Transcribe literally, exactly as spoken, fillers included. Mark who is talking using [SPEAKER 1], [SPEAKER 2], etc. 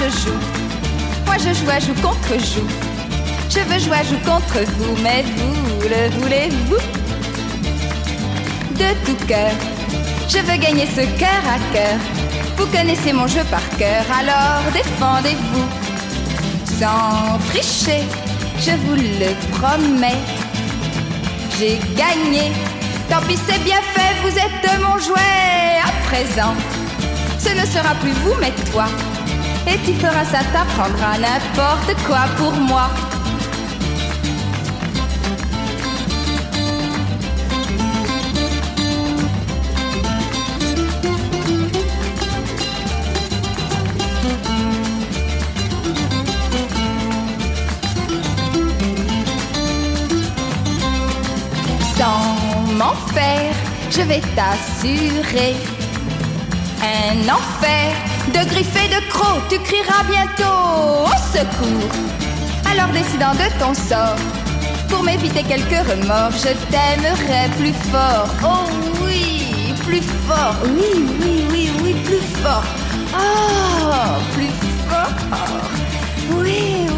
[SPEAKER 1] je joue. Moi je joue à joue contre joue. Je veux jouer à joue contre vous, mais vous le voulez-vous? De tout cœur, je veux gagner ce cœur à cœur. Vous connaissez mon jeu par cœur, alors défendez-vous. Sans tricher, je vous le promets. J'ai gagné, tant pis c'est bien fait, vous êtes mon jouet. À présent, ce ne sera plus vous mais toi. Et tu feras ça, t'apprendras n'importe quoi pour moi. Sans m'en faire, je vais t'assurer un enfer de griffes et de crocs. Tu crieras bientôt au secours. Alors décidant de ton sort, pour m'éviter quelques remords, je t'aimerai plus fort. Oh oui, plus fort. Oui, oui, oui, oui, plus fort. Oh, plus fort. Oui,